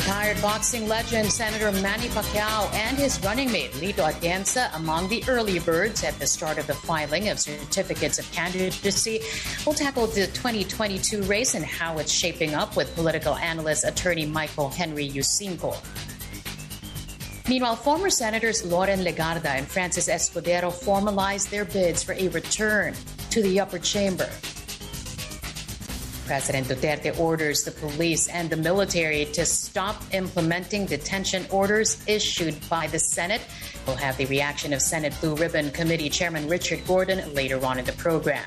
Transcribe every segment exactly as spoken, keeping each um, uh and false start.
Retired boxing legend Senator Manny Pacquiao and his running mate Lito Atienza among the early birds at the start of the filing of certificates of candidacy. We'll tackle the twenty twenty-two race and how it's shaping up with political analyst attorney Michael Henry Yusinko. Meanwhile, former Senators Loren Legarda and Francis Escudero formalized their bids for a return to the upper chamber. President Duterte orders the police and the military to stop implementing detention orders issued by the Senate. We'll have the reaction of Senate Blue Ribbon Committee Chairman Richard Gordon later on in the program.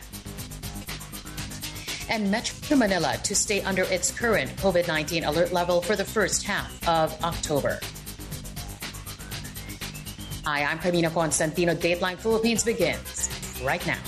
And Metro Manila to stay under its current COVID nineteen alert level for the first half of October. Hi, I'm Carmina Constantino. Dateline Philippines begins right now.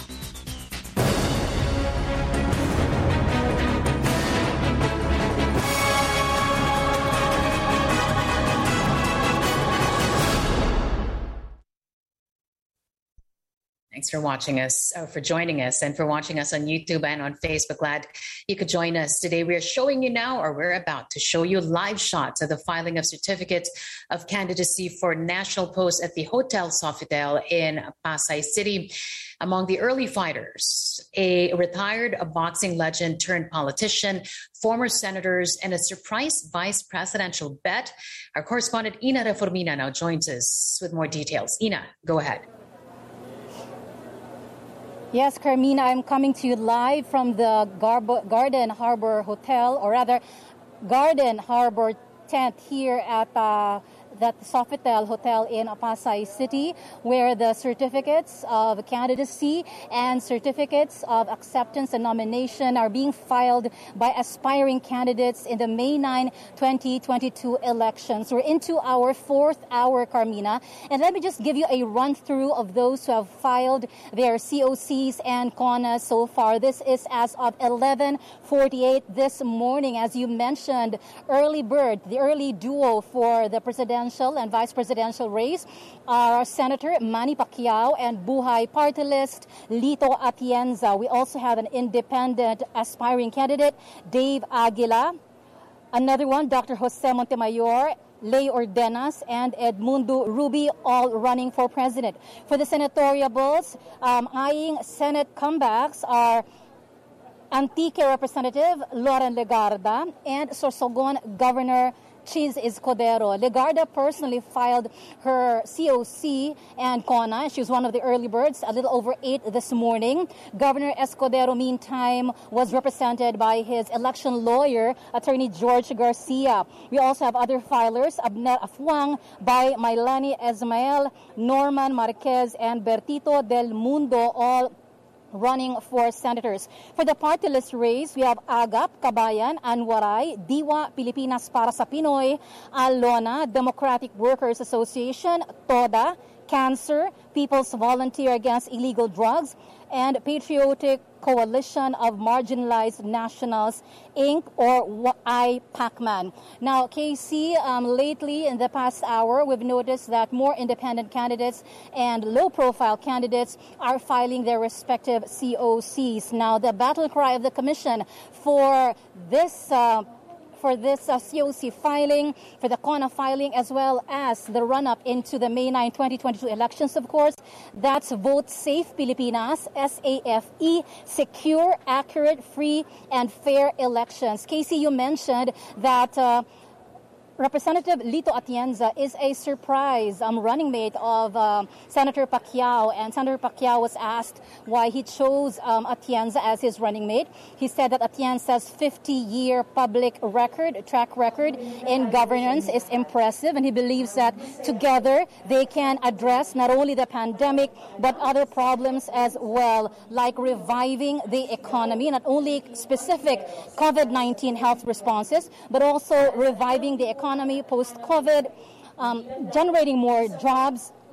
Thanks for watching us, or for joining us, and for watching us on YouTube and on Facebook. Glad you could join us today. We are showing you now, or we're about to show you live shots of the filing of certificates of candidacy for national posts at the Hotel Sofitel in Pasay City. Among the early fighters, a retired boxing legend turned politician, former senators, and a surprise vice presidential bet. Our correspondent Ina Reformina now joins us with more details. Ina, go ahead. Yes, Carmina, I'm coming to you live from the Gar- Garden Harbor Hotel, or rather, Garden Harbor tent here at uh, that Sofitel Hotel in Pasay City, where the certificates of candidacy and certificates of acceptance and nomination are being filed by aspiring candidates in the May ninth, twenty twenty-two elections. We're into our fourth hour, Carmina, and let me just give you a run-through of those who have filed their C O Cs and C O N As so far. This is as of eleven forty-eight this morning. As you mentioned, early bird, the early duo for the presidential and vice presidential race are Senator Manny Pacquiao and Buhay party list Lito Atienza. We also have an independent aspiring candidate, Dave Aguila. Another one, Doctor Jose Montemayor, Ley Ordenas, and Edmundo Ruby, all running for president. For the senatoriables, um, eyeing Senate comebacks are Antique Representative Loren Legarda and Sorsogon Governor Cheese Escudero. Legarda personally filed her C O C and C O N A. She was one of the early birds, a little over eight this morning. Governor Escudero, meantime, was represented by his election lawyer, Attorney George Garcia. We also have other filers, Abner Afuang, by Maylani Esmael, Norman Marquez, and Bertito Del Mundo, all running for senators. For the party list race, we have Agap, Kabayan, Anwaray, Diwa, Pilipinas para sa Pinoy, Alona, Democratic Workers Association, TODA, Cancer, People's Volunteer Against Illegal Drugs, and Patriotic Coalition of Marginalized Nationals, Incorporated, or I PACMAN. Now, K C, um, lately in the past hour, we've noticed that more independent candidates and low-profile candidates are filing their respective C O Cs. Now, the battle cry of the Commission for this uh, for this uh, C O C filing, for the C O N A filing, as well as the run-up into the May ninth, twenty twenty-two elections, of course. That's Vote Safe Pilipinas, S A F E, secure, accurate, free, and fair elections. Casey, you mentioned that uh, Representative Lito Atienza is a surprise um, running mate of uh, Senator Pacquiao, and Senator Pacquiao was asked why he chose um, Atienza as his running mate. He said that Atienza's fifty-year public record, track record in governance is impressive, and he believes that together they can address not only the pandemic but other problems as well, like reviving the economy, not only specific COVID nineteen health responses, but also reviving the economy economy post-COVID, um, generating more jobs,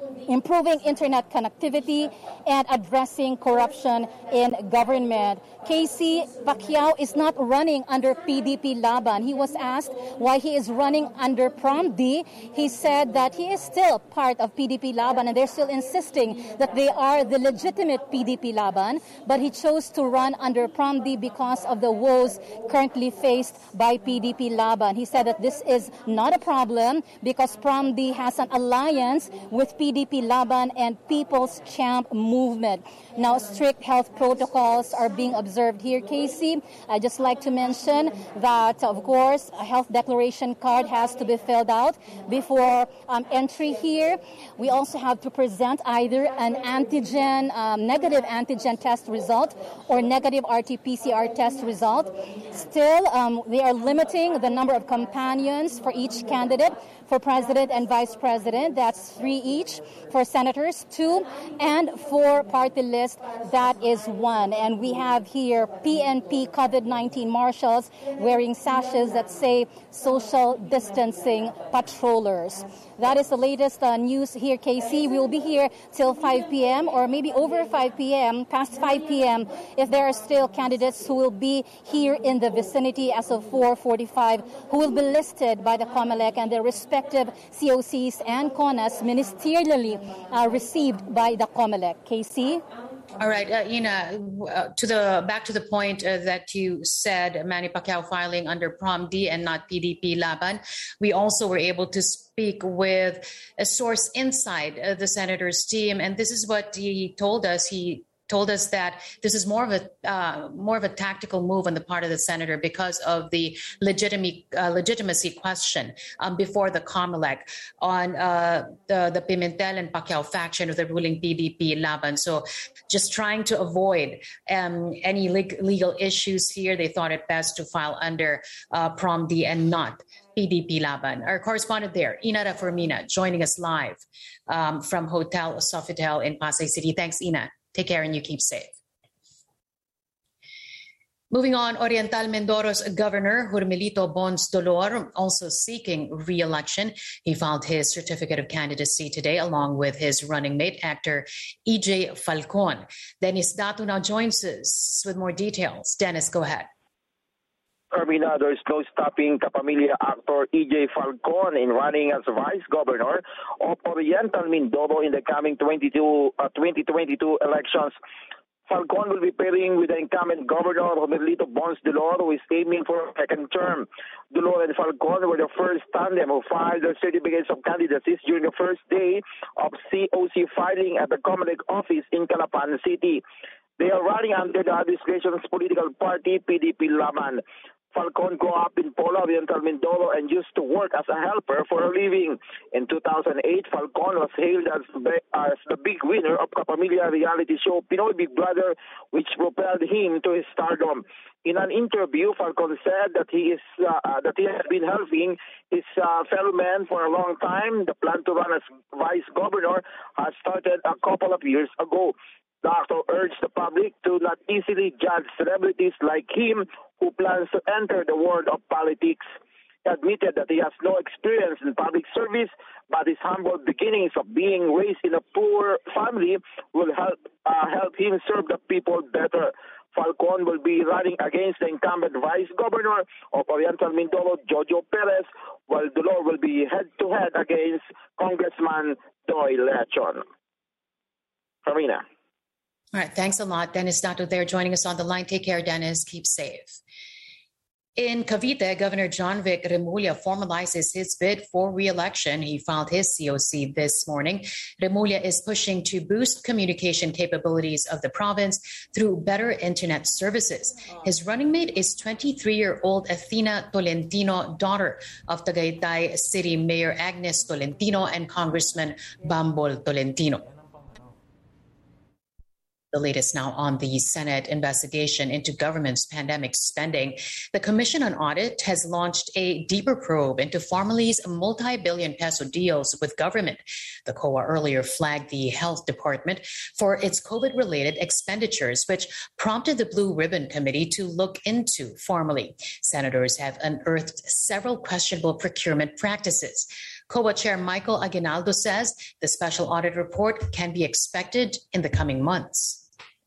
improving internet connectivity, and addressing corruption in government. Casey Pacquiao is not running under P D P Laban. He was asked why he is running under Prom D. He said that he is still part of P D P Laban and they're still insisting that they are the legitimate P D P Laban, but he chose to run under Prom D because of the woes currently faced by P D P Laban. He said that this is not a problem because Prom D has an alliance with P D P Laban and People's Champ Movement. Now, strict health protocols are being observed here, Casey. I'd just like to mention that, of course, a health declaration card has to be filled out before um, entry here. We also have to present either an antigen, um, negative antigen test result or negative R T P C R test result. Still, um, they are limiting the number of companions for each candidate. For president and vice president, that's three each. For senators, two. And for party list, that is one. And we have here P N P COVID nineteen marshals wearing sashes that say social distancing patrollers. That is the latest uh, news here, K C. We will be here till five p.m. or maybe over five p.m., past five p.m. if there are still candidates who will be here in the vicinity as of four forty-five who will be listed by the COMELEC and their respective C O Cs and CONAs ministerially uh, received by the COMELEC. K C? All right, uh, Ina, uh, to the back to the point uh, that you said, Manny Pacquiao filing under Prom D and not P D P Laban. We also were able to speak with a source inside uh, the senator's team, and this is what he told us. He told us that this is more of a uh, more of a tactical move on the part of the senator because of the legitimacy uh, legitimacy question um, before the COMELEC on uh, the the Pimentel and Pacquiao faction of the ruling P D P Laban. So, just trying to avoid um, any leg- legal issues here, they thought it best to file under uh, Prom D and not P D P Laban. Our correspondent there, Ina Reformina, joining us live um, from Hotel Sofitel in Pasay City. Thanks, Ina. Take care and you keep safe. Moving on, Oriental Mindoro's Governor Hermelito Bons Dolor also seeking re-election. He filed his certificate of candidacy today along with his running mate, actor E J Falcon. Dennis Datu now joins us with more details. Dennis, go ahead. Carmina, there is no stopping Kapamilya actor E J Falcon in running as vice governor of Oriental Mindoro in the coming twenty-two, uh, twenty twenty-two elections. Falcon will be pairing with the incumbent governor Hermelito Bons Dolor, who is aiming for a second term. Dolor and Falcon were the first tandem who filed their certificates of candidacy during the first day of C O C filing at the COMELEC office in Calapan City. They are running under the administration's political party, P D P Laban. Falcon grew up in Pola, Oriental Mindoro, and used to work as a helper for a living. In two thousand eight, Falcon was hailed as the, as the big winner of Kapamilya reality show Pinoy Big Brother, which propelled him to his stardom. In an interview, Falcon said that he is uh, that he has been helping his uh, fellow men for a long time. The plan to run as vice governor has started a couple of years ago. The actor urged the public to not easily judge celebrities like him who plans to enter the world of politics. He admitted that he has no experience in public service, but his humble beginnings of being raised in a poor family will help uh, help him serve the people better. Falcon will be running against the incumbent vice governor of Oriental Mindoro, Jojo Perez, while Dolor will be head-to-head against Congressman Doy Lechon. Farina. All right, thanks a lot. Dennis Datu there joining us on the line. Take care, Dennis. Keep safe. In Cavite, Governor John Vic Remulla formalizes his bid for re-election. He filed his C O C this morning. Remulla is pushing to boost communication capabilities of the province through better internet services. His running mate is twenty-three-year-old Athena Tolentino, daughter of Tagaytay City Mayor Agnes Tolentino and Congressman Bambol Tolentino. The latest now on the Senate investigation into government's pandemic spending. The Commission on Audit has launched a deeper probe into Formalee's multi-billion peso deals with government. The C O A earlier flagged the Health Department for its COVID-related expenditures, which prompted the Blue Ribbon Committee to look into Formalee. Senators have unearthed several questionable procurement practices. C O A Chair Michael Aguinaldo says the special audit report can be expected in the coming months.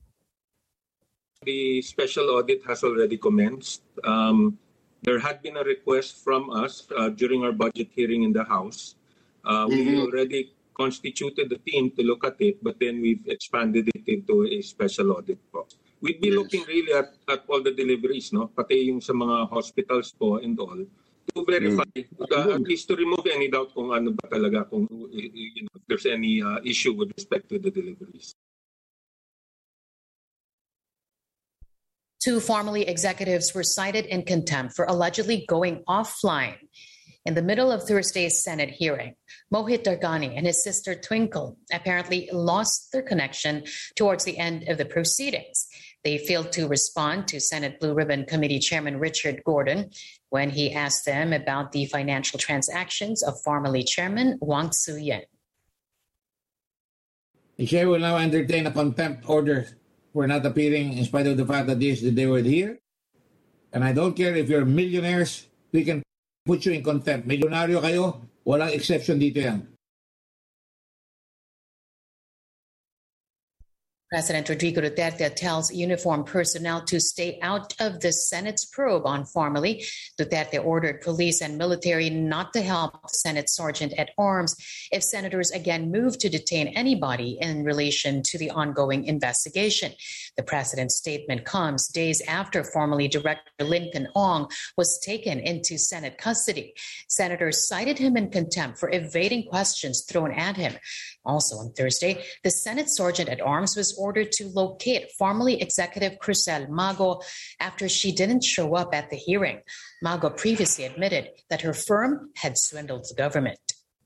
The special audit has already commenced. Um, there had been a request from us uh, during our budget hearing in the House. Uh, mm-hmm. We already constituted the team to look at it, but then we've expanded it into a special audit po. We'd be yes. looking really at, at all the deliveries, no? Pati yung sa mga hospitals po and all, to verify, mm. uh, at least to remove any doubt kung ano ba talaga, kung you know, if there's any uh, issue with respect to the deliveries. Two formerly executives were cited in contempt for allegedly going offline in the middle of Thursday's Senate hearing. Mohit Dargani and his sister Twinkle apparently lost their connection towards the end of the proceedings. They failed to respond to Senate Blue Ribbon Committee Chairman Richard Gordon when he asked them about the financial transactions of formerly Chairman Wang Tzu-yen. The chair will now entertain a contempt order for not appearing in spite of the fact that this, they were here. And I don't care if you're millionaires, we can put you in contempt. Milyonaryo kayo, walang exception dito yan. President Rodrigo Duterte tells uniformed personnel to stay out of the Senate's probe on formally. Duterte ordered police and military not to help the Senate Sergeant at Arms if senators again move to detain anybody in relation to the ongoing investigation. The president's statement comes days after formerly Director Lincoln Ong was taken into Senate custody. Senators cited him in contempt for evading questions thrown at him. Also on Thursday, the Senate Sergeant at Arms was ordered to locate formerly Executive Crisel Mago after she didn't show up at the hearing. Mago previously admitted that her firm had swindled the government.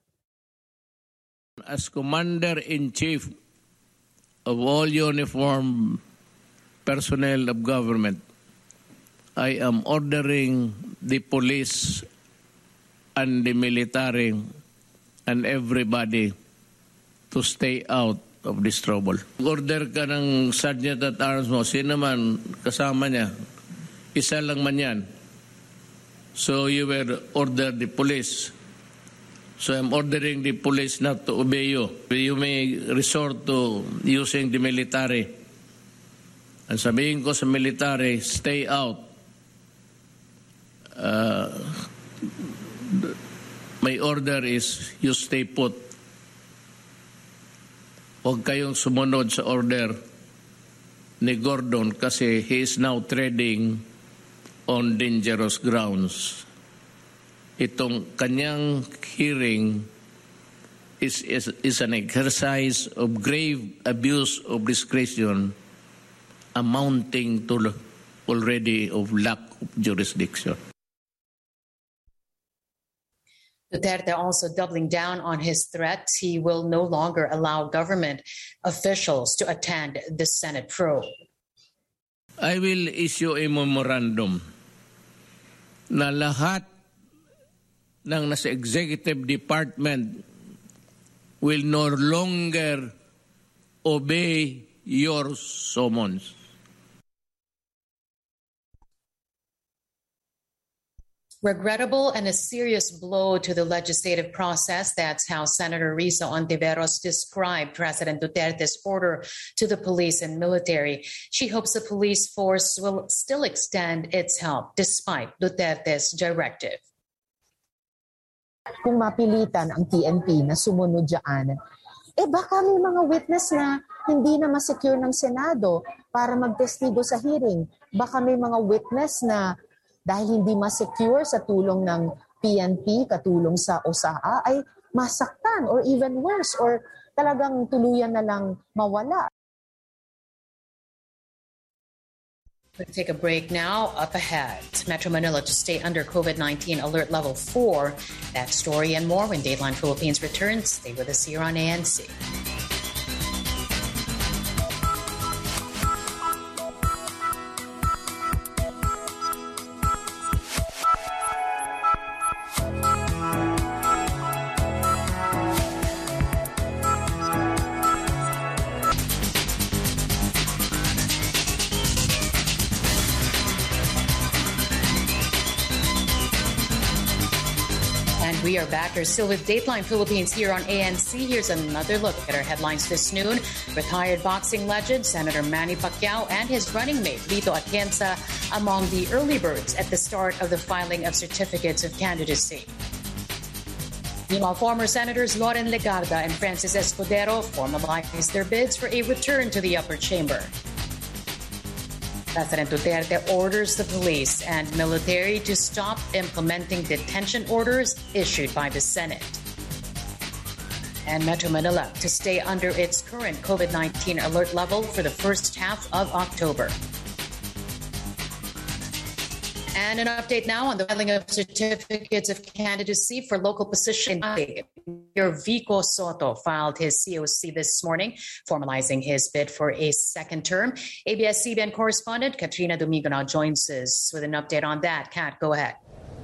As Commander-in-Chief of all uniformed personnel of government, I am ordering the police and the military and everybody to stay out of this trouble. Order ka ng Sergeant at Arms mo, sino man kasama niya, isa lang man yan. So you will order the police. So I'm ordering the police not to obey you. You may resort to using the military. And sabihin ko sa military, stay out. Uh, my order is you stay put. Huwag kayong sumunod sa order ni Gordon kasi he is now treading on dangerous grounds. Itong kanyang hearing is, is, is an exercise of grave abuse of discretion amounting to already of lack of jurisdiction. Duterte also doubling down on his threats. He will no longer allow government officials to attend the Senate probe. I will issue a memorandum na lahat ng nasa executive department will no longer obey your summons. Regrettable and a serious blow to the legislative process. That's how Senator Risa Ontiveros described President Duterte's order to the police and military. She hopes the police force will still extend its help despite Duterte's directive. Kung mapilitan ang P N P na sumunod dyan, eh baka may mga witness na hindi na masecure ng Senado para magtestigo sa hearing. Baka may mga witness na dahil hindi ma-secure sa tulong ng P N P, katulong sa O S A A, ay masaktan or even worse, or talagang tuluyan na lang mawala. We'll take a break now. Up ahead, Metro Manila to stay under COVID nineteen alert level four. That story and more when Dateline Philippines returns. Stay with us here on A N C. We are back. You're still with Dateline Philippines here on A N C. Here's another look at our headlines this noon. Retired boxing legend Senator Manny Pacquiao and his running mate Lito Atienza among the early birds at the start of the filing of certificates of candidacy. Meanwhile, former Senators Loren Legarda and Francis Escudero formalized their bids for a return to the upper chamber. President Duterte orders the police and military to stop implementing detention orders issued by the Senate. And Metro Manila to stay under its current COVID nineteen alert level for the first half of October. And an update now on the filing of certificates of candidacy for local position. Mayor Vico Soto filed his C O C this morning, formalizing his bid for a second term. A B S C B N correspondent Katrina Domingo now joins us with an update on that. Kat, go ahead.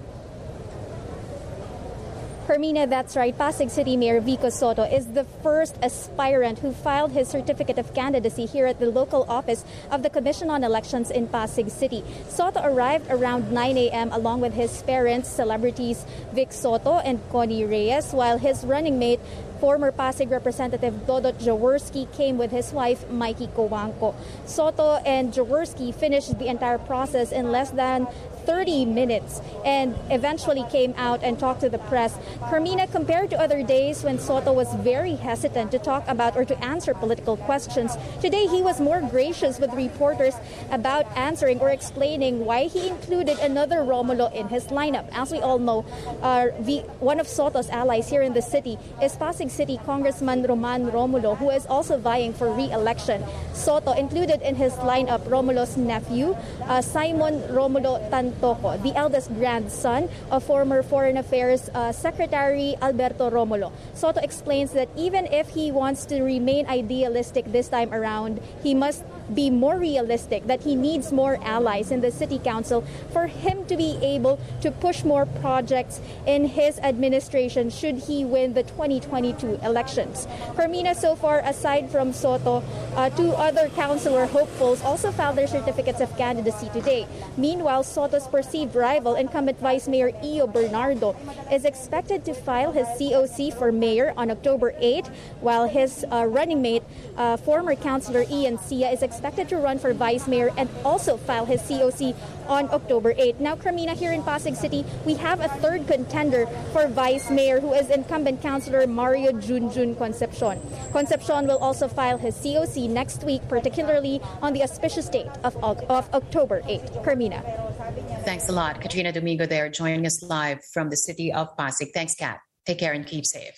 Hermina, that's right. Pasig City Mayor Vico Soto is the first aspirant who filed his certificate of candidacy here at the local office of the Commission on Elections in Pasig City. Soto arrived around nine a.m. along with his parents, celebrities Vic Soto and Connie Reyes, while his running mate, former Pasig Representative Dodot Jaworski, came with his wife, Mikey Coanco. Soto and Jaworski finished the entire process in less than thirty minutes and eventually came out and talked to the press. Carmina, compared to other days when Soto was very hesitant to talk about or to answer political questions, today he was more gracious with reporters about answering or explaining why he included another Romulo in his lineup. As we all know, uh, the, one of Soto's allies here in the city is Pasig City Congressman Roman Romulo, who is also vying for re-election. Soto included in his lineup Romulo's nephew, uh, Simon Romulo Tantoko, the eldest grandson of former Foreign Affairs uh, Secretary Alberto Romulo. Soto explains that even if he wants to remain idealistic this time around, he must be more realistic, that he needs more allies in the city council for him to be able to push more projects in his administration should he win the twenty twenty-two elections. Hermina, so far, aside from Soto, uh, two other councilor hopefuls also filed their certificates of candidacy today. Meanwhile, Soto's perceived rival, incumbent Vice Mayor Io Bernardo, is expected to file his C O C for mayor on October eighth, while his uh, running mate, uh, former councilor Ian Sia, is expected to run for vice mayor and also file his C O C on October eighth. Now, Carmina, here in Pasig City, we have a third contender for vice mayor, who is incumbent councilor Mario Junjun Concepcion. Concepcion will also file his C O C next week, particularly on the auspicious date of, of October eighth. Carmina. Thanks a lot. Katrina Domingo there joining us live from the city of Pasig. Thanks, Kat. Take care and keep safe.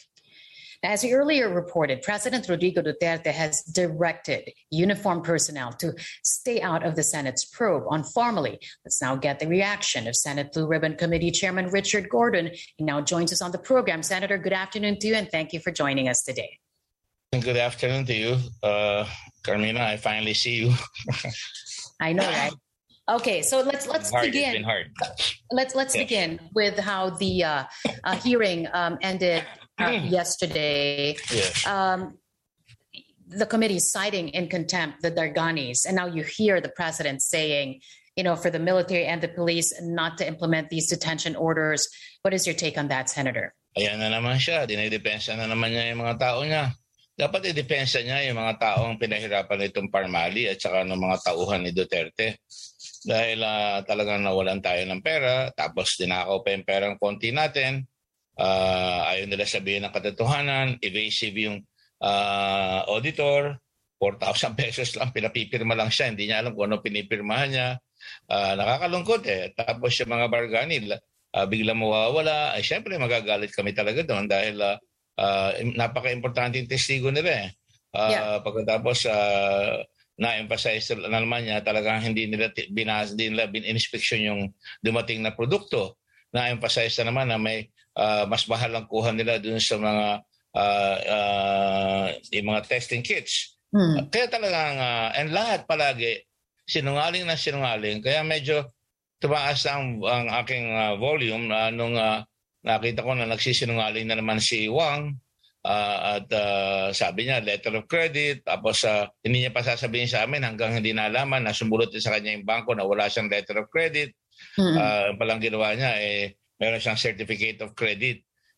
As we earlier reported, President Rodrigo Duterte has directed uniformed personnel to stay out of the Senate's probe on Formally. Let's now get the reaction of Senate Blue Ribbon Committee Chairman Richard Gordon. He now joins us on the program. Senator, good afternoon to you, and thank you for joining us today. Good afternoon to you, uh, Carmina. I finally see you. I know, right? Okay, so let's let's hard. begin. It's been hard. Let's let's yes. begin with how the uh, uh, hearing um, ended uh, yesterday. Yes. Um, the committee citing in contempt the Darganis, and now you hear the president saying, you know, for the military and the police not to implement these detention orders. What is your take on that, Senator? Ayan na naman siya. Dinidepensa na naman niya yung mga tao niya. Dapat i-depensa niya yung mga taong pinahirapan nitong Parmali at saka ng mga tauhan ni Duterte. Dahil uh, talagang nawalan tayo ng pera, tapos dinakaw pa yung perang konti natin, uh, ayaw nila sabihin ng katotohanan, evasive yung uh, auditor, four thousand pesos lang, pinapipirma lang siya, hindi niya alam kung ano pinipirmahan niya. Uh, nakakalungkot eh. Tapos yung mga bargani, uh, biglang mawawala, ay syempre magagalit kami talaga doon dahil uh, uh, napaka-importante yung testigo nila eh. Uh, yeah. Pagkatapos, uh, na-emphasize na naman niya, talagang hindi nila binas, hindi nila bin-inspection yung dumating na produkto. Na-emphasize na naman na may uh, mas mahal ang kuha nila dun sa mga uh, uh, yung mga testing kits. Hmm. Kaya talagang, uh, and lahat palagi, sinungaling na sinungaling. Kaya medyo tumaas ang, ang aking uh, volume uh, nung uh, nakita ko na nagsisinungaling na naman si Wang. Uh, at uh, sabi niya, letter of credit. Tapos uh, hindi niya pa sasabihin sa amin hanggang hindi nalaman na sumulot sa kanya yung bangko na wala siyang letter of credit. Mm-hmm. Uh, palang ginawa niya, eh, meron siyang certificate of credit.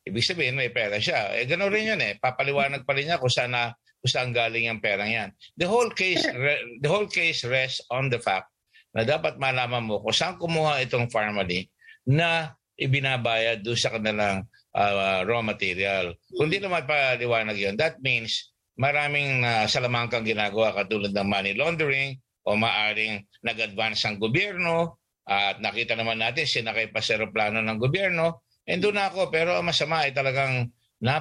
ibig sabihin may pera siya. Eh, gano'n rin yun eh. Papaliwanag pa rin niya kung saan, na, kung saan galing ang perang yan. The whole case, re, the whole case rests on the fact na dapat malaman mo kung saan kumuha itong Pharmally na ibinabayad doon sa kanilang uh, raw material. Kung di naman paliwanag yun, that means maraming uh, salamangkang ginagawa katulad ng money laundering o maaring nag-advance ang gobyerno at nakita naman natin sinakay pa sa aeroplano ng gobyerno. And doon ako, pero masama ay talagang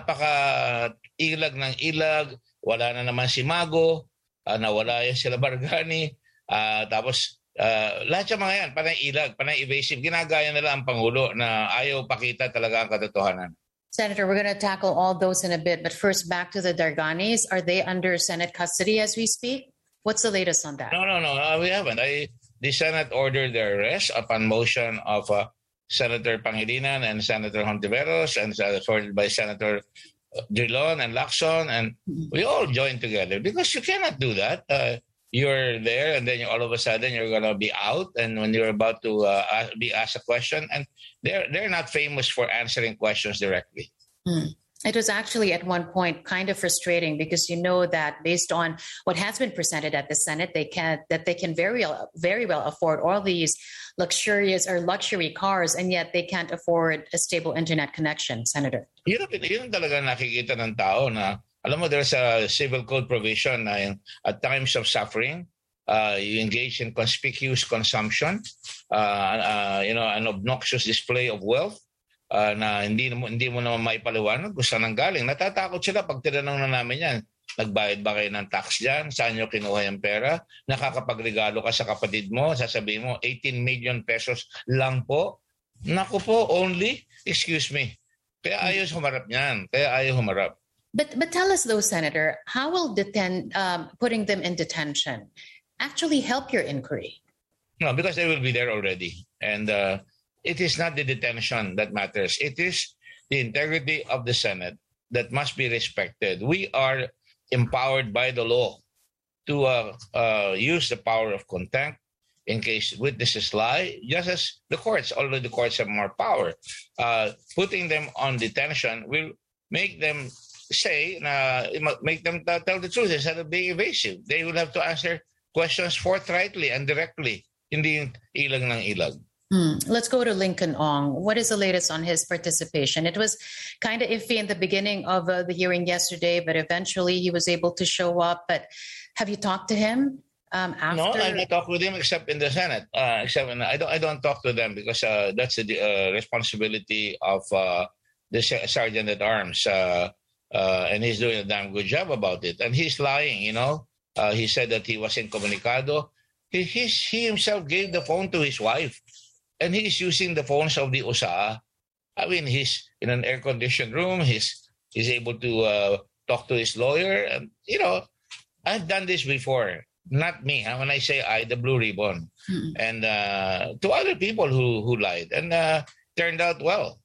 napaka-ilag ng ilag. Wala na naman si Mago, uh, nawala yan sila Bargani. Uh, tapos uh, lahat yung mga yan, panay ilag, panay evasive. Ginagaya nila ang Pangulo na ayaw pakita talaga ang katotohanan. Senator, we're going to tackle all those in a bit. But first, back to the Darganis. Are they under Senate custody as we speak? What's the latest on that? No, no, no. Uh, we haven't. I, the Senate ordered their arrest upon motion of uh, Senator Pangilinan and Senator Hontiveros and uh, supported by Senator Drilon and Lacson. And we all joined together because you cannot do that. Uh, you're there and then you, all of a sudden you're going to be out. And when you're about to uh, ask, be asked a question, and they're, they're not famous for answering questions directly. Hmm. It was actually at one point kind of frustrating because you know that based on what has been presented at the Senate, they can that they can very very well afford all these luxurious or luxury cars, and yet they can't afford a stable internet connection, Senator. Yun, yun talaga nakikita ng tao na, alam mo, there's a civil code provision na at times of suffering, uh, you engage in conspicuous consumption, uh, uh, you know, an obnoxious display of wealth. Uh, na hindi mo hindi mo naman maipaliwanag kung saan ang galing. Natatakot sila pag tinanong na namin yan. Nagbayad ba kayo ng tax dyan? Saan nyo kinuha yung pera? Nakakapagregalo ka sa kapatid mo? Sasabihin mo, eighteen million pesos lang po? Naku po, only? Excuse me. Kaya ayaw humarap niyan. Kaya ayaw humarap. But but tell us though, Senator, how will deten- um, putting them in detention actually help your inquiry? No, because they will be there already. And uh, it is not the detention that matters. It is the integrity of the Senate that must be respected. We are empowered by the law to uh, uh, use the power of contempt in case witnesses lie, just as the courts, although the courts have more power. Uh, putting them on detention will make them say, uh, make them tell the truth instead of being evasive. They will have to answer questions forthrightly and directly, hindi ilag ng ilag. Hmm. Let's go to Lincoln Ong. What is the latest on his participation? It was kind of iffy in the beginning of uh, the hearing yesterday, but eventually he was able to show up. But have you talked to him um, after? No, I don't talk with him except in the Senate. Uh, except in, I don't. I don't talk to them because uh, that's the uh, responsibility of uh, the Sergeant at Arms, uh, uh, and he's doing a damn good job about it. And he's lying. You know, uh, he said that he was incommunicado. He, he's, he himself gave the phone to his wife. And he's using the phones of the U S A. I mean, he's in an air-conditioned room. He's he's able to uh, talk to his lawyer. And, you know, I've done this before. Not me. Huh? When I say I, the Blue Ribbon. Mm-hmm. And uh, to other people who, who lied. And uh, turned out well.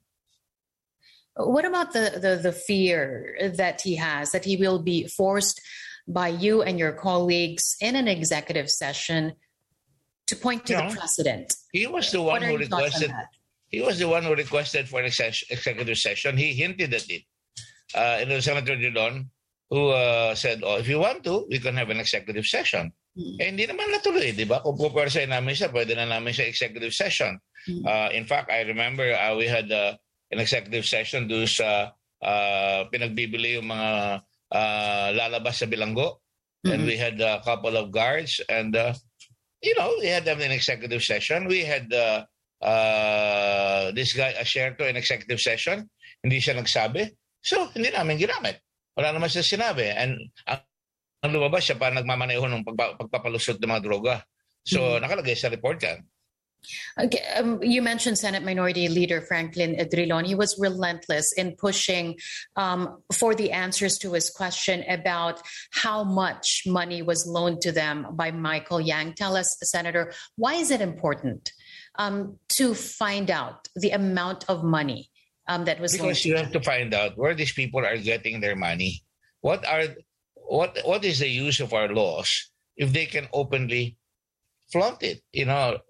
What about the, the, the fear that he has, that he will be forced by you and your colleagues in an executive session to point to you the know, precedent? He was the one who requested. He was the one who requested for an ex- executive session. He hinted at it. Uh, it was Senator Dillon who uh, said, "Oh, if you want to, we can have an executive session." Mm-hmm. Eh, hindi naman natuloy, di ba? Kung pupersahin namin siya, pwede na namin siya executive session. Mm-hmm. Uh, in fact, I remember uh, we had uh, an executive session doon sa uh, pinagbibili yung mga uh, lalabas sa bilanggo, mm-hmm. and we had a couple of guards and. Uh, You know, we had them in executive session. We had uh, uh, this guy, Asherto, in executive session. Hindi siya nagsabi. So, hindi namin ginamit. Wala naman siya sinabi. And ang, ang lumabas siya para nagmamaneho ng pagpa, pagpapalusot ng mga droga. So, mm-hmm. nakalagay sa report yan. Okay, um, you mentioned Senate Minority Leader Franklin Drilon. He was relentless in pushing um, for the answers to his question about how much money was loaned to them by Michael Yang. Tell us, Senator, why is it important um, to find out the amount of money um, that was because loaned? Because you have to find out where these people are getting their money. What are what what is the use of our laws if they can openly flaunt it? You know.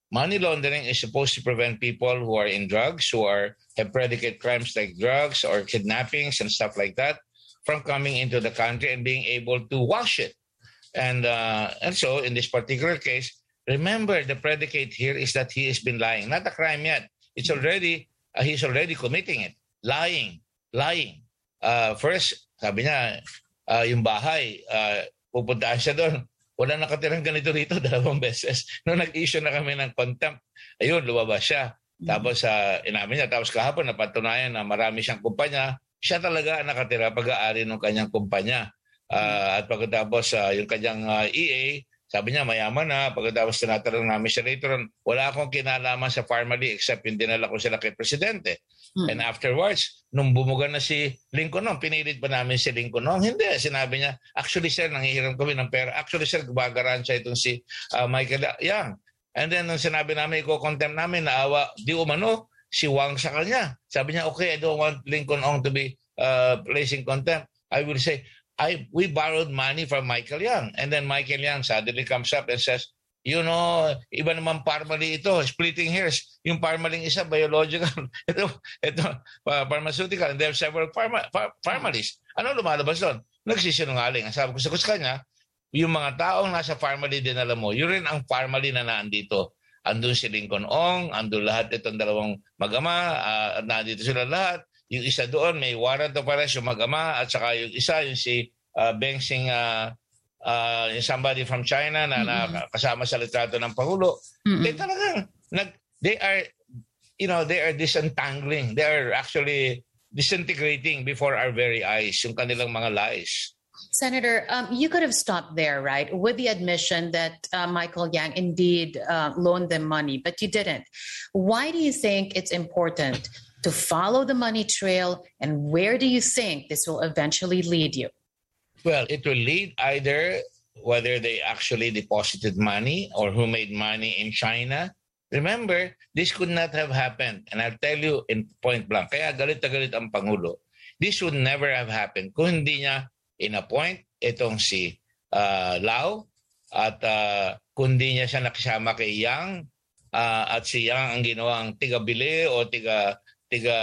money laundering is supposed to prevent people who are in drugs, who are have predicate crimes like drugs or kidnappings and stuff like that, from coming into the country and being able to wash it. And uh, and so in this particular case, remember the predicate here is that he has been lying. Not a crime yet. It's already, uh, he's already committing it. Lying. Lying. Uh, first, sabi niya, uh, yung bahay, uh, pupuntaan siya doon. Wala nakatirang ganito rito dalawang beses. Noong nag-issue na kami ng contempt, ayun, lumabas siya. Tapos uh, inamin niya, tapos kahapon napatunayan na marami siyang kumpanya. Siya talaga nakatira pag-aari ng kanyang kumpanya. Uh, at pagkatapos uh, yung kanyang uh, E A, sabi niya mayaman na. Pagkatapos tinatanong namin siya later on, wala akong kinalaman sa Pharmally except yung dinala ko sila kay Presidente. Hmm. And afterwards, nung bumuga na si Lincoln Ong, pinilit ba namin si Lincoln Ong? Hindi. Sinabi niya, actually sir, nanghihiram kami ng pera. Actually sir, gumagaran siya itong si uh, Michael Yang. And then nung sinabi namin, iko-contempt namin, naawa, di umano, si Wang sa kanya. Sabi niya, okay, I don't want Lincoln Ong to be uh, placing contempt. I will say, I we borrowed money from Michael Yang. And then Michael Yang suddenly comes up and says, you know, iba naman Pharmally ito, splitting hairs. Yung Pharmally isa, biological. ito, ito, uh, pharmaceutical. And there are several pharma, ph- Pharmalys. Ano lumalabas doon? Nagsisinungaling. Ang sabi ko sa kanya, yung mga taong nasa Pharmally din alam mo, yun rin ang Pharmally na naandito. Andun si Lincoln Ong, andun lahat itong dalawang mag-ama, uh, nandito sila lahat. Yung isa doon, may warrant of arrest yung mag-ama, at saka yung isa, yung si uh, Beng Sing, uh, uh, somebody from China na, mm-hmm. na kasama sa litrato ng Pangulo. Mm-hmm. They talagang, nag, they are, you know, they are disentangling. They are actually disintegrating before our very eyes, yung kanilang mga lies. Senator, um, you could have stopped there, right, with the admission that uh, Michael Yang indeed uh, loaned them money, but you didn't. Why do you think it's important to follow the money trail, and where do you think this will eventually lead you? Well, it will lead either whether they actually deposited money or who made money in China. Remember, this could not have happened. And I'll tell you in point blank, kaya galit na galit ang Pangulo. This would never have happened kung hindi niya in-appoint itong si uh, Lau at uh, kundi niya siya nakisama kay Yang uh, at si Yang ang ginawang tiga-bili o tiga tiga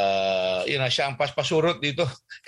you know, siya ang paspasurot dito.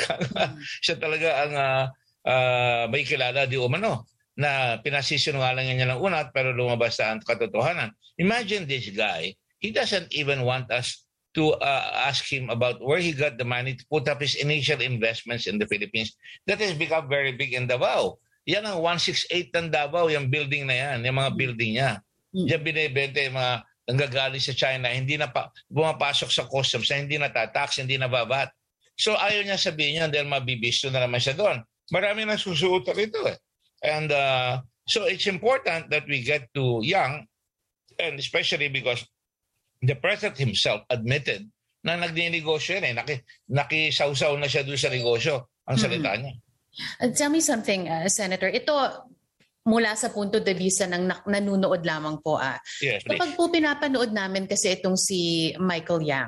Siya talaga ang uh, uh, may kilala di umano na pinasisinungalan niya ng una pero lumabas sa katotohanan. Imagine this guy, he doesn't even want us to uh, ask him about where he got the money to put up his initial investments in the Philippines. That has become very big in Davao. Yan ang one sixty-eight ng Davao, yung building na yan, yung mga building niya. Mm. Yan binibenta yung mga nanggagaling sa China, hindi na pa, bumapasok sa customs, hindi na tatax, hindi na babat. So ayaw niya sabihin yan dahil mabibisto na naman siya doon. Marami na susuot rito eh. And uh, so it's important that we get to Yang, and especially because the president himself admitted na nagninegosyo yan eh. Naki, nakisawsaw na siya doon sa negosyo. Ang salita niya. Uh, tell me something, uh, Senator. Ito, mula sa punto de vista ng nanunood lamang po. Ah. Yes, Kapag po pinapanood namin kasi itong si Michael Yang,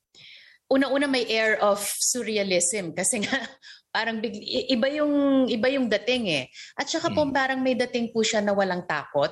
una-una may air of surrealism kasi nga parang big, iba yung iba yung dating eh. At saka po hmm. parang may dating po siya na walang takot.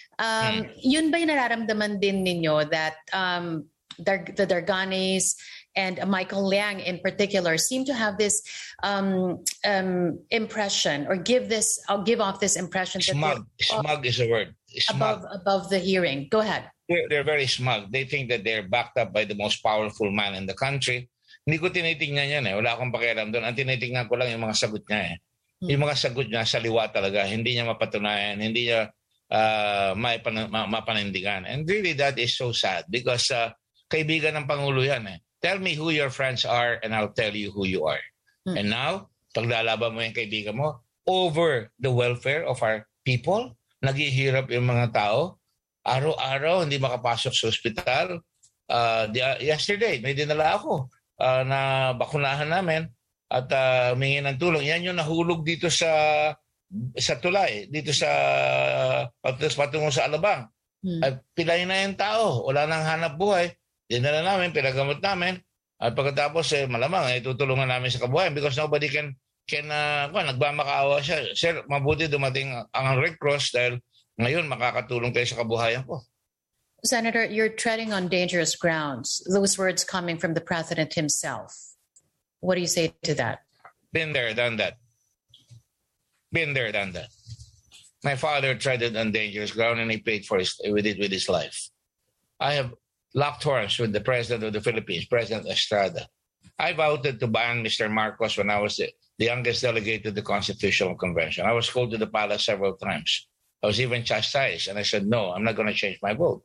Um, hmm. Yun ba yung nararamdaman din ninyo that um, the, the Darganes and Michael Yang in particular seem to have this um, um, impression or give this I'll give off this impression that smug. Smug is a word. Smug. Above, above the hearing. Go ahead. They're, they're very smug. They think that they're backed up by the most powerful man in the country. Hindi ko tinitingnan yan eh. Wala akong pakialam doon. Ang tinitingnan ko lang yung mga sagot niya eh. Hmm. Yung mga sagot niya saliwa talaga. Hindi niya mapatunayan. Hindi niya uh, maipan- ma- mapanindigan. And really that is so sad because uh, kaibigan ng Pangulo yan eh. Tell me who your friends are and I'll tell you who you are. Hmm. And now, paglalaban mo yung kaibigan mo over the welfare of our people, naghihirap yung mga tao, araw-araw hindi makapasok sa ospital. Uh, yesterday, may dinala ako. Uh, na bakunahan namin at uh, humingi ng tulong. Yan yung nahulog dito sa sa tulay, dito sa patungo sa Alabang. Hmm. At pilay na yung tao. Wala nang hanap buhay. Dinala namin, pinagamot namin. At pagkatapos, eh, malamang, eh, tutulungan namin sa kabuhayan because nobody can, can uh, well, nagmamakaawa siya. Sir, mabuti dumating ang Red Cross dahil ngayon makakatulong tayo sa kabuhayan ko. Senator, you're treading on dangerous grounds. Those words coming from the president himself. What do you say to that? Been there, done that. Been there, done that. My father treaded on dangerous ground and he paid for his, with it with his life. I have locked horns with the President of the Philippines, President Estrada. I voted to ban Mister Marcos when I was the, the youngest delegate to the Constitutional Convention. I was called to the palace several times. I was even chastised, and I said, no, I'm not going to change my vote.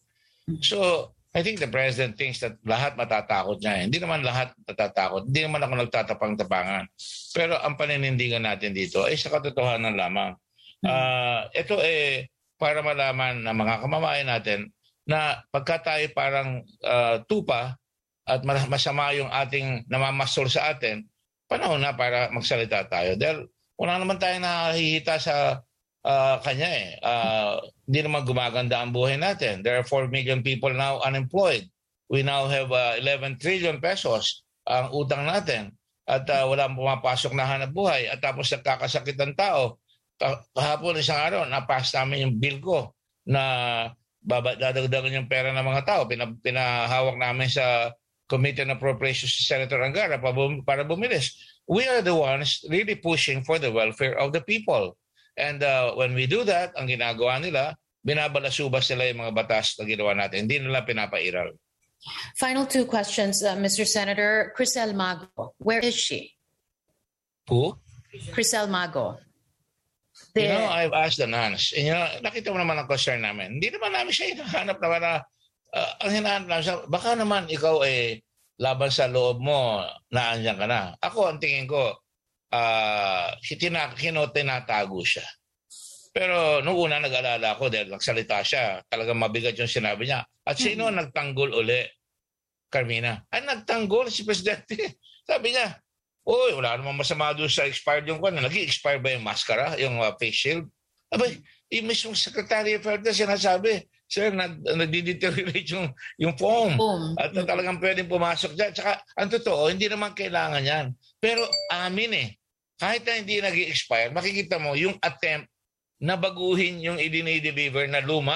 So I think the President thinks that lahat matatakot niya. Hindi naman lahat matatakot. Hindi naman ako nagtatapang-tapangan. Pero ang paninindigan natin dito ay sa katotohanan lamang. Uh, ito eh para malaman ng mga kamamayan natin na pagka tayo parang uh, tupa at masama yung ating namamasol sa atin, panahon na para magsalita tayo. Dahil wala naman tayong nakahihita sa uh, kanya eh. Uh, hindi naman gumaganda ang buhay natin. There are four million people now unemployed. We now have uh, eleven trillion pesos ang utang natin. At uh, walang pumapasok na hanap buhay. At tapos nagkakasakit ang tao. Kahapon isang araw, napass namin yung bill ko na dadagdagan yung pera ng mga tao. Pina, pinahawak namin sa Committee on Appropriations si Senator Angara para bumilis. We are the ones really pushing for the welfare of the people. And uh, when we do that, ang ginagawa nila, binabalasubas nila yung mga batas na ginawa natin. Hindi nila pinapairal. Final two questions, uh, Mister Senator. Crisel Mago, where is she? Who? Crisel Mago. You know, I've asked the nuns. You know, nakita mo naman ang concern namin. Hindi naman namin siya hinahanap na para, uh, ang hinahanap namin siya, baka naman ikaw eh, laban sa loob mo, naandyan ka na. Ako, ang tingin ko, uh, tinatago siya. Pero nung una nag-alala ako dahil nagsalita siya, talagang mabigat yung sinabi niya. At sino ang nagtanggol uli? Carmina. Ay, nagtanggol si Presidente. Sabi niya, uy, wala namang masama doon sa expired yung kwan. Nag-i-expire ba yung maskara, yung uh, face shield? Abay, yung mismong Secretary of Health na sinasabi, sir, nag-deteriorate yung, yung foam. Boom. At uh, talagang pwedeng pumasok dyan. Tsaka, ang totoo, hindi naman kailangan yan. Pero amin eh, kahit na hindi nag-i-expire, makikita mo yung attempt na baguhin yung i-deliver na luma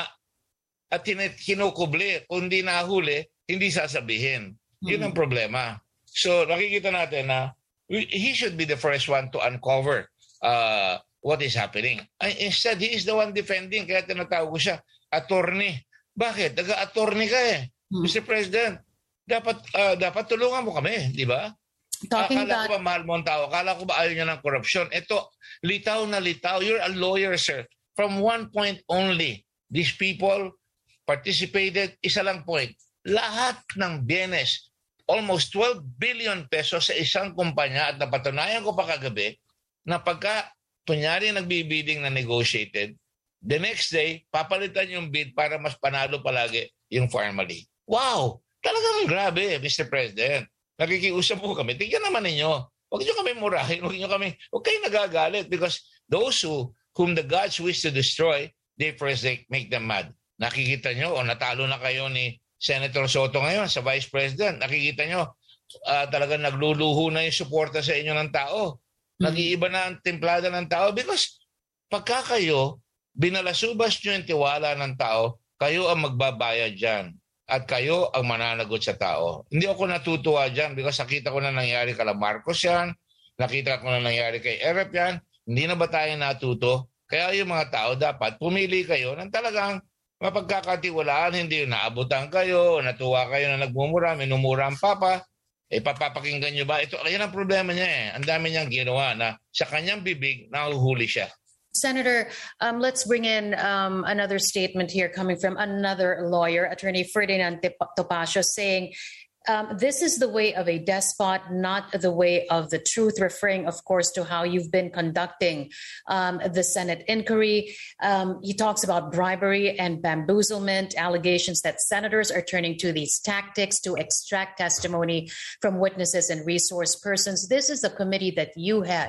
at kinukubli. Kung hindi nahuli, hindi sasabihin. Yun ang problema. So, nakikita natin na he should be the first one to uncover uh, what is happening. Instead, he is the one defending. Kaya tinatawag ko siya, attorney. Bakit? Naga-attorney ka eh. Hmm. Mister President, dapat uh, dapat tulungan mo kami, di ba? Talking Akala about... ko ba mahal mo ang tao? Akala ko ba ayaw niya ng korupsyon? Ito, litaw na litaw. You're a lawyer, sir. From one point only, these people participated, isa lang point. Lahat ng bienes, almost twelve billion pesos sa isang kumpanya at napatunayan ko pa kagabi na pagka kunyari nagbibiding na negotiated, the next day, papalitan yung bid para mas panalo palagi yung formally. Wow! Talagang grabe, Mister President. Nakikiusap po kami. Tingnan naman ninyo. Huwag nyo kami murahin. Huwag nyo kami, huwag kayong nagagalit because those who, whom the gods wish to destroy, they first make them mad. Nakikita nyo o natalo na kayo ni Senator Soto ngayon sa Vice President. Nakikita nyo, uh, talagang nagluluho na yung suporta sa inyo ng tao. Nag-iiba na ang templada ng tao because pagka kayo, binalasubas nyo yung tiwala ng tao, kayo ang magbabayad dyan. At kayo ang mananagot sa tao. Hindi ako natutuwa dyan because nakita ko na nangyari kay Marcos yan, nakita ko na nangyari kay Erep yan, hindi na ba tayo natuto? Kaya yung mga tao dapat pumili kayo ng talagang mapagkakatiwalaan, hindi naabutan kayo, natuwa kayo na nagmumura, minumura ang papa, eh papapakinggan nyo ba? Ito, yan ang problema niya eh. Ang dami niyang ginawa na sa kanyang bibig, nahuhuli siya. Senator, um, let's bring in um, another statement here coming from another lawyer, Attorney Ferdinand Topacio, saying um, this is the way of a despot, not the way of the truth, referring, of course, to how you've been conducting um, the Senate inquiry. Um, he talks about bribery and bamboozlement, allegations that senators are turning to these tactics to extract testimony from witnesses and resource persons. This is the committee that you had.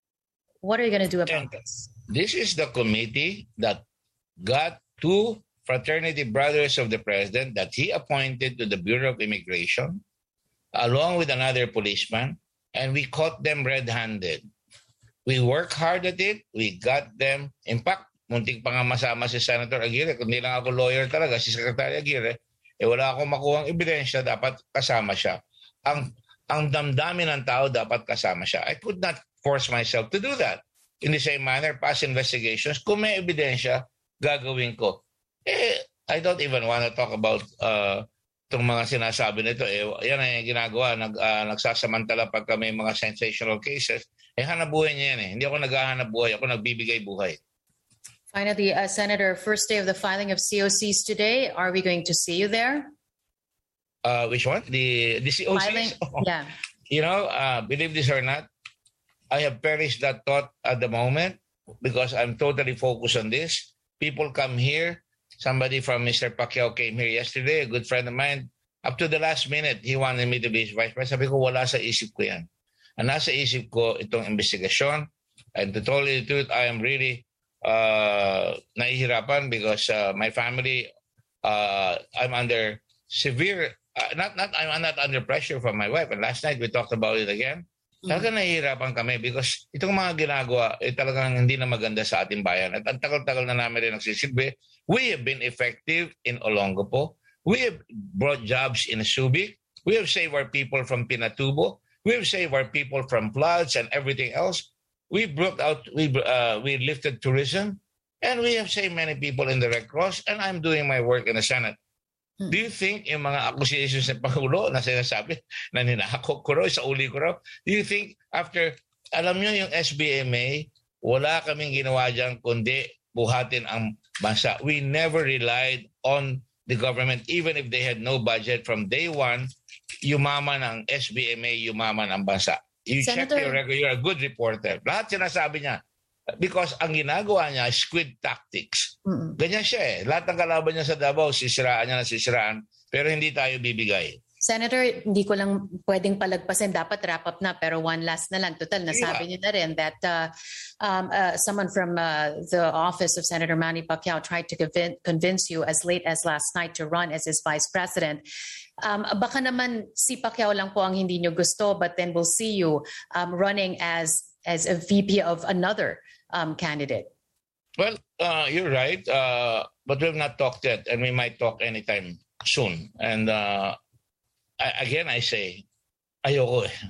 What are you going to do about this? This is the committee that got two fraternity brothers of the president that he appointed to the Bureau of Immigration, along with another policeman, and we caught them red-handed. We worked hard at it. We got them. In fact, muntik pa nga masama si Senator Aguirre. Kung hindi lang ako lawyer talaga, si Secretary Aguirre, eh wala akong makuhang ebidensya, dapat kasama siya. Ang ang damdamin ng tao dapat kasama siya. I could not force myself to do that. In the same manner, past investigations, kung may ebidensya, gagawin ko. Eh, I don't even want to talk about uh, itong mga sinasabi nito. Eh, yan ay ginagawa, nag, uh, nagsasamantala pagka may mga sensational cases. Eh, hanap buhay niya yan eh. Hindi ako naghahanap buhay, ako nagbibigay buhay. Finally, uh, Senator, first day of the filing of C O Cs today. Are we going to see you there? Uh, which one? The, the C O Cs? Filing, oh. yeah. You know, uh, believe this or not, I have perished that thought at the moment because I'm totally focused on this. People come here. Somebody from Mister Pacquiao came here yesterday, a good friend of mine. Up to the last minute, he wanted me to be his vice president. Sabi ko, wala sa isip ko yan. Ang nasa isip ko, itong investigasyon. And to tell you the truth, I am really uh, nahihirapan because uh, my family, uh, I'm under severe, uh, not, not, I'm not under pressure from my wife. And last night, we talked about it again. Talagang nahihirapan kami because itong mga ginagawa, eh, talagang hindi na maganda sa ating bayan. At ang tagal-tagal na namin rin nagsisilbi. We have been effective in Olongapo. We have brought jobs in Subic. We have saved our people from Pinatubo. We have saved our people from floods and everything else. We brought out, we uh, we lifted tourism, and we have saved many people in the Red Cross, and I'm doing my work in the Senate. Hmm. Do you think yung mga accusations ng Pangulo na sinasabi na ninakok ko raw, sa uli ko raw, do you think after, alam nyo yung S B M A, wala kaming ginawa dyan kundi buhatin ang bansa. We never relied on the government, even if they had no budget from day one, yumaman ang S B M A, yumaman ang bansa. You Senator, check your record, you're a good reporter. Lahat sinasabi niya. Because ang ginagawa niya, squid tactics. Mm-hmm. Ganyan siya eh. Lahat ng kalaban niya sa Davao, sisiraan niya na sisiraan, pero hindi tayo bibigay. Senator, hindi ko lang pwedeng palagpasin. Dapat wrap up na, pero one last na lang. Total, nasabi yeah. niyo na rin that uh, um, uh, someone from uh, the office of Senator Manny Pacquiao tried to convince, convince you as late as last night to run as his vice president. Um, baka naman si Pacquiao lang po ang hindi niyo gusto, but then we'll see you um, running as as a V P of another um, candidate. Well, uh, you're right, uh, but we have not talked yet, and we might talk anytime soon. And uh, I, again, I say, ayoko eh.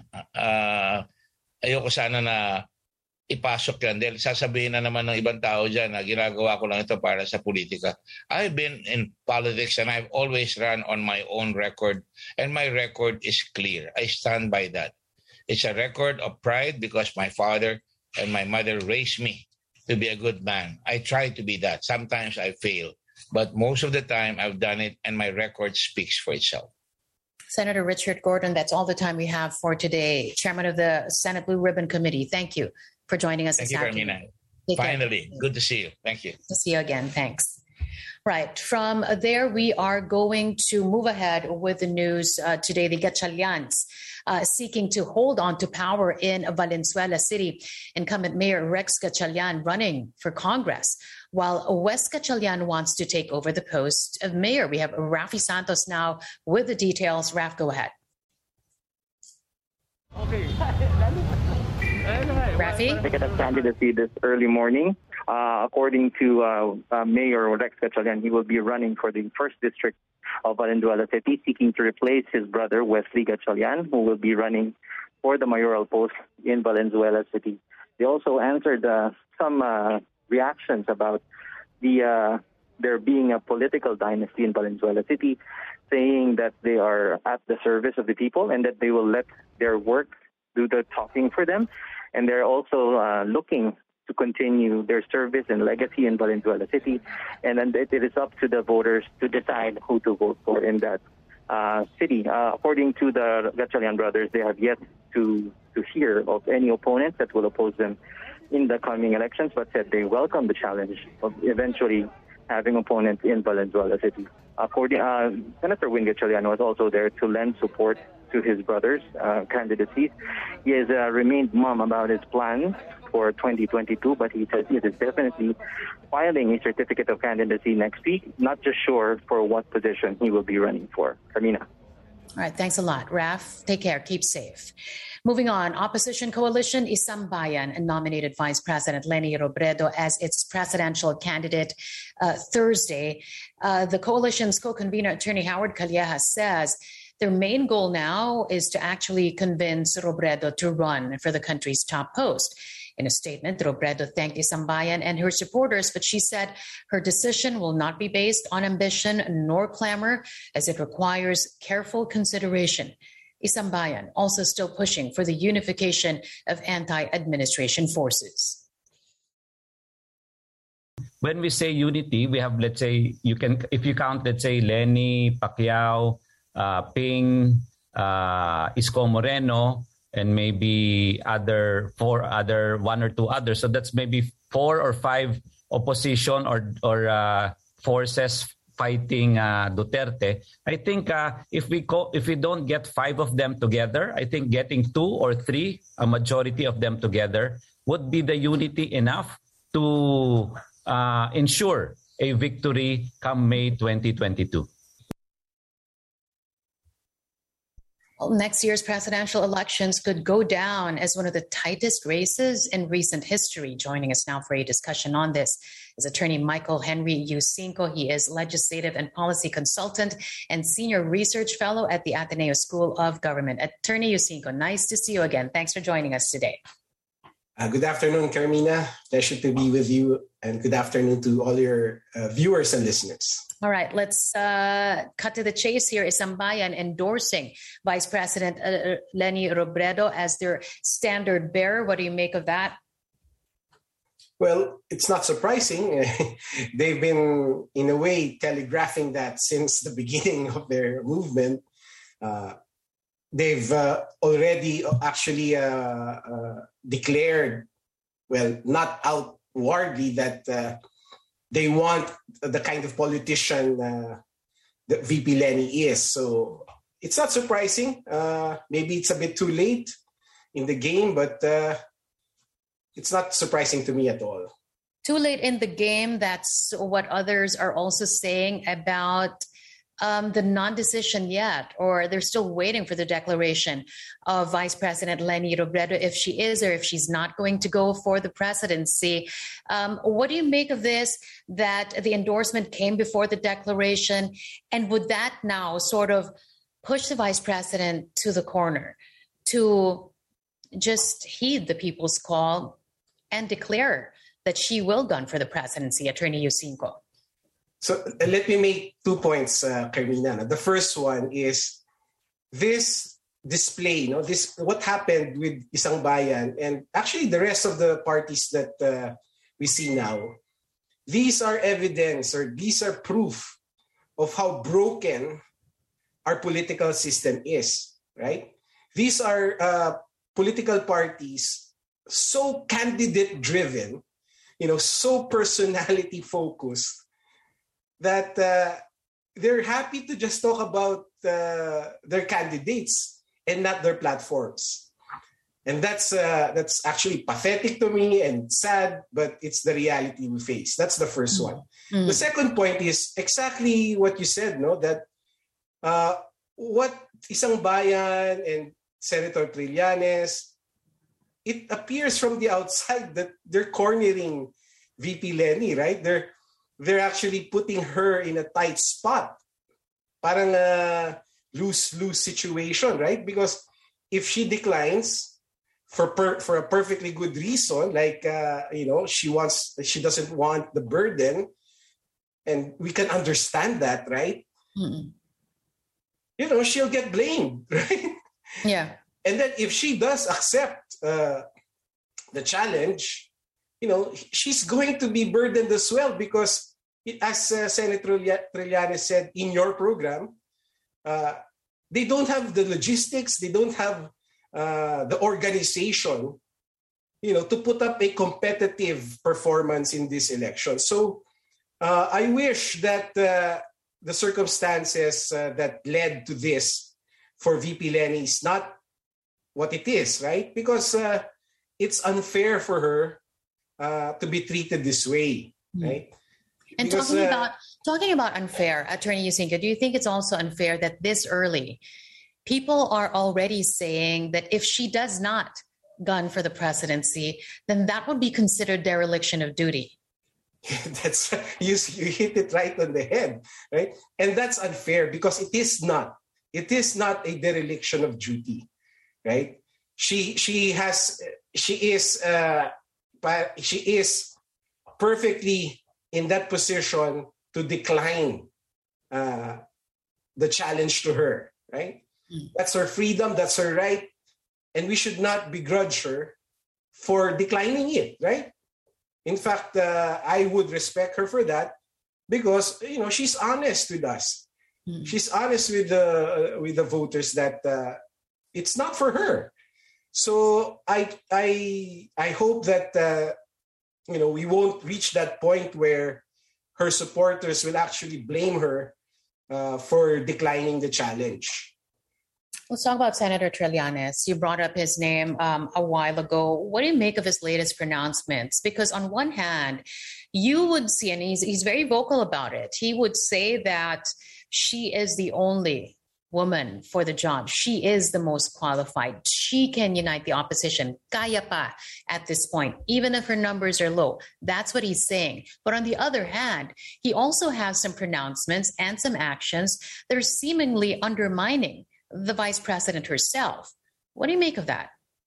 Uh, ayoko sana na ipasok yan dahil sasabihin na naman ng ibang tao dyan na ginagawa ko lang ito para sa politika. I've been in politics and I've always run on my own record, and my record is clear. I stand by that. It's a record of pride because my father and my mother raised me to be a good man. I try to be that. Sometimes I fail, but most of the time I've done it, and my record speaks for itself. Senator Richard Gordon, that's all the time we have for today. Chairman of the Senate Blue Ribbon Committee, thank you for joining us Thank this you, afternoon. Carmina. Finally, care. Good to see you. Thank you. To see you again. Thanks. Right. From there, we are going to move ahead with the news uh, today. The Gatchalians uh, seeking to hold on to power in Valenzuela City. Incumbent Mayor Rex Gatchalian running for Congress, while Wes Gatchalian wants to take over the post of mayor. We have Rafi Santos now with the details. Raf, go ahead. Okay. Rafi? Ticket of candidacy this early morning. Uh, according to uh, uh, Mayor Rex Gatchalian, he will be running for the first district of Valenzuela City, seeking to replace his brother Wesley Gatchalian, who will be running for the mayoral post in Valenzuela City. They also answered uh, some uh, reactions about the uh, there being a political dynasty in Valenzuela City, saying that they are at the service of the people and that they will let their work do the talking for them. And they're also uh, looking to continue their service and legacy in Valenzuela City. And then it, it is up to the voters to decide who to vote for in that uh, city. Uh, according to the Gatchalian brothers, they have yet to, to hear of any opponents that will oppose them in the coming elections, but said they welcome the challenge of eventually having opponents in Valenzuela City. According, uh, Senator Win Gatchalian was also there to lend support to his brother's uh, candidacies. He has uh, remained mum about his plans for twenty twenty-two, but he says he is definitely filing a certificate of candidacy next week, not just sure for what position he will be running for. Carmina. All right, thanks a lot, Raf. Take care, keep safe. Moving on, opposition coalition Isang Bayan nominated Vice President Leni Robredo as its presidential candidate uh, Thursday. Uh, the coalition's co-convener, Attorney Howard Calleja, says their main goal now is to actually convince Robredo to run for the country's top post. In a statement, Robredo thanked Isang Bayan and her supporters, but she said her decision will not be based on ambition nor clamor, as it requires careful consideration. Isang Bayan also still pushing for the unification of anti-administration forces. When we say unity, we have, let's say, you can, if you count, let's say, Leni, Pacquiao, uh, Ping, uh, Isko Moreno, and maybe other four other one or two others. So that's maybe four or five opposition or or uh, forces fighting uh, Duterte. I think uh, if we co- if we don't get five of them together, I think getting two or three, a majority of them together, would be the unity enough to uh, ensure a victory come May twenty twenty-two. Next year's presidential elections could go down as one of the tightest races in recent history. Joining us now for a discussion on this is attorney Michael Henry Yusinko. He is legislative and policy consultant and senior research fellow at the Ateneo School of Government. Attorney Yusinko, nice to see you again. Thanks for joining us today. Uh, good afternoon, Carmina. Pleasure to be with you, and good afternoon to all your uh, viewers and listeners. All right, let's uh, cut to the chase here. Isang Bayan endorsing Vice President uh, Leni Robredo as their standard bearer. What do you make of that? Well, it's not surprising. They've been, in a way, telegraphing that since the beginning of their movement. Uh, they've uh, already actually uh, uh, declared, well, not outwardly, that uh, they want the kind of politician uh, that V P Leni is. So it's not surprising. Uh, maybe it's a bit too late in the game, but uh, it's not surprising to me at all. Too late in the game. That's what others are also saying about um, the non-decision yet, or they're still waiting for the declaration of Vice President Leni Robredo, if she is or if she's not going to go for the presidency. Um, what do you make of this, that the endorsement came before the declaration? And would that now sort of push the vice president to the corner to just heed the people's call and declare that she will gun for the presidency, Attorney Yusinko? So uh, let me make two points, uh, Carmina. The first one is this display, you know, this what happened with Isang Bayan and actually the rest of the parties that uh, we see now. These are evidence, or these are proof of how broken our political system is, right? These are uh, political parties so candidate-driven, you know, so personality-focused, that uh, they're happy to just talk about uh, their candidates and not their platforms. And that's uh, that's actually pathetic to me and sad, but it's the reality we face. That's the first mm-hmm. one. Mm-hmm. The second point is exactly what you said, no? That uh, what Isang Bayan and Senator Trillanes, it appears from the outside that they're cornering V P Leni, right? They're they're actually putting her in a tight spot. Parang a lose-lose situation, right? Because if she declines for per, for a perfectly good reason, like, uh, you know, she wants, she doesn't want the burden, and we can understand that, right? Mm-hmm. You know, she'll get blamed, right? Yeah. And then if she does accept uh, the challenge, you know, she's going to be burdened as well, because as uh, Senator Trillanes said in your program, uh, they don't have the logistics, they don't have uh, the organization, you know, to put up a competitive performance in this election. So uh, I wish that uh, the circumstances uh, that led to this for V P Leni is not what it is, right? Because uh, it's unfair for her uh, to be treated this way, mm. right? And because, talking uh, about talking about unfair, Attorney Yusinko, do you think it's also unfair that this early people are already saying that if she does not gun for the presidency, then that would be considered dereliction of duty. That's you, you hit it right on the head, right? And that's unfair because it is not. It is not a dereliction of duty, right? She she has she is uh, she is perfectly in that position to decline uh, the challenge to her, right? Mm. That's her freedom, that's her right, and we should not begrudge her for declining it, right? In fact, uh, I would respect her for that because, you know, she's honest with us. Mm. She's honest with the uh, with the voters that uh, it's not for her. So I I I hope that uh, you know we won't reach that point where her supporters will actually blame her uh, for declining the challenge. Let's talk about Senator Trillanes. You brought up his name um, a while ago. What do you make of his latest pronouncements? Because on one hand, you would see, and he's, he's very vocal about it, he would say that she is the only woman for the job. She is the most qualified. She can unite the opposition. Kaya pa at this point, even if her numbers are low. That's what he's saying. But on the other hand, he also has some pronouncements and some actions that are seemingly undermining the vice president herself. What do you make of that?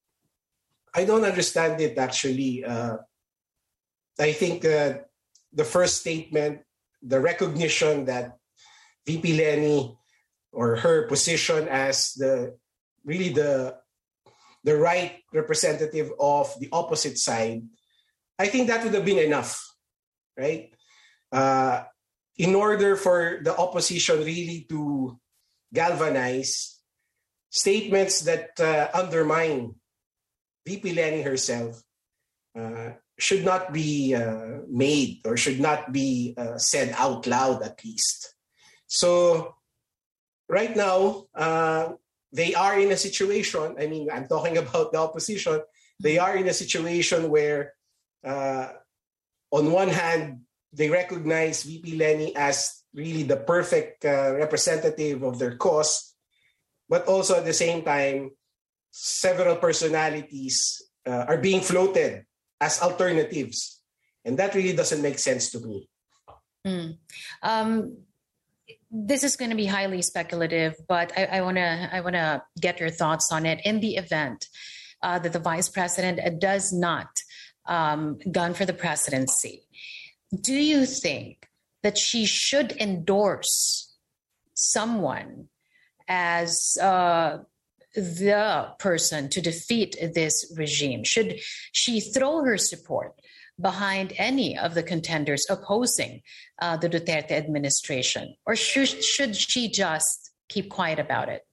I don't understand it, actually. Uh, I think uh, the first statement, the recognition that V P Leni or her position as the really the the right representative of the opposite side, I think that would have been enough, right? Uh, in order for the opposition really to galvanize, statements that uh, undermine V P Leni herself uh, should not be uh, made or should not be uh, said out loud, at least. So right now, uh, they are in a situation, I mean, I'm talking about the opposition, they are in a situation where uh, on one hand, they recognize V P Leni as really the perfect uh, representative of their cause, but also at the same time, several personalities uh, are being floated as alternatives. And that really doesn't make sense to me. Mm. Um, this is going to be highly speculative, but I want to I want to get your thoughts on it. In the event uh, that the vice president does not um, gun for the presidency, do you think that she should endorse someone as uh, the person to defeat this regime? Should she throw her support behind any of the contenders opposing uh, the Duterte administration? Or should, should she just keep quiet about it?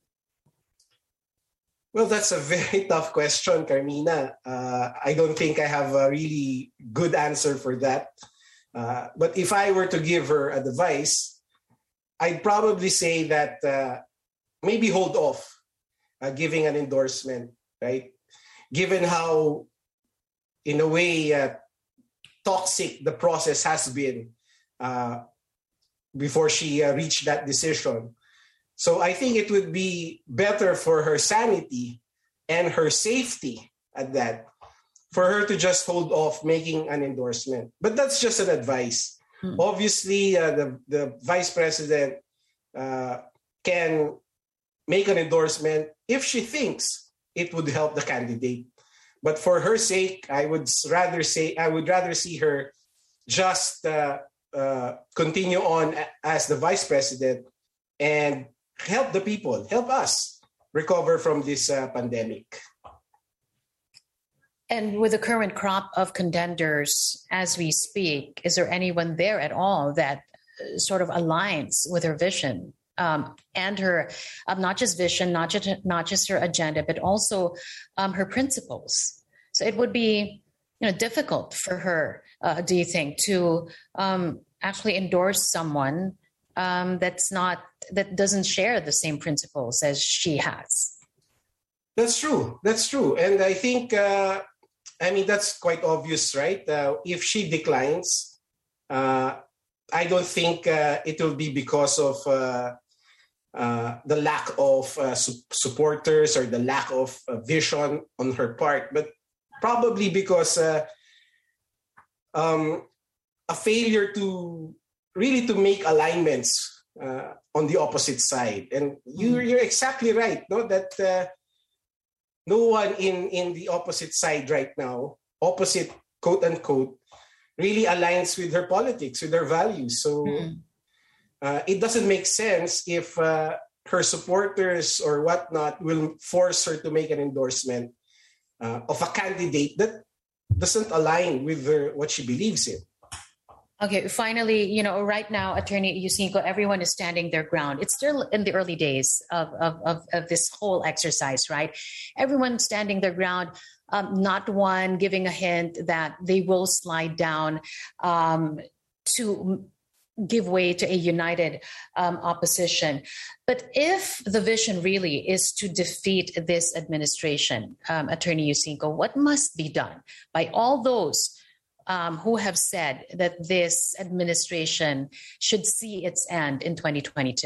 Well, that's a very tough question, Carmina. Uh, I don't think I have a really good answer for that. Uh, but if I were to give her advice, I'd probably say that uh, maybe hold off uh, giving an endorsement, right? Given how, in a way, uh, toxic the process has been uh, before she uh, reached that decision. So I think it would be better for her sanity and her safety at that, for her to just hold off making an endorsement. But that's just an advice. Hmm. Obviously, uh, the, the vice president uh, can make an endorsement if she thinks it would help the candidate. But for her sake, I would rather say I would rather see her just uh, uh, continue on as the vice president and help the people, help us recover from this uh, pandemic. And with the current crop of contenders as we speak, is there anyone there at all that sort of aligns with her vision um, and her, um, not just vision, not just, not just her agenda, but also um, her principles? So it would be, you know, difficult for her, uh, do you think, to um, actually endorse someone um, that's not, that doesn't share the same principles as she has? That's true. That's true. And I think, uh, I mean, that's quite obvious, right? Uh, if she declines, uh, I don't think uh, it will be because of uh, uh, the lack of uh, su- supporters or the lack of uh, vision on her part, but probably because uh, um, a failure to really to make alignments uh, on the opposite side. And you, you're exactly right, no? That uh, no one in, in the opposite side right now, opposite quote unquote, really aligns with her politics, with her values. So mm. uh, it doesn't make sense if uh, her supporters or whatnot will force her to make an endorsement uh, of a candidate that doesn't align with her, what she believes in. Okay, finally, you know, right now, Attorney Yusinko, everyone is standing their ground. It's still in the early days of, of, of, of this whole exercise, right? Everyone standing their ground, um, not one giving a hint that they will slide down um, to give way to a united um, opposition. But if the vision really is to defeat this administration, um, Attorney Yusinko, what must be done by all those Um, who have said that this administration should see its end in twenty twenty-two?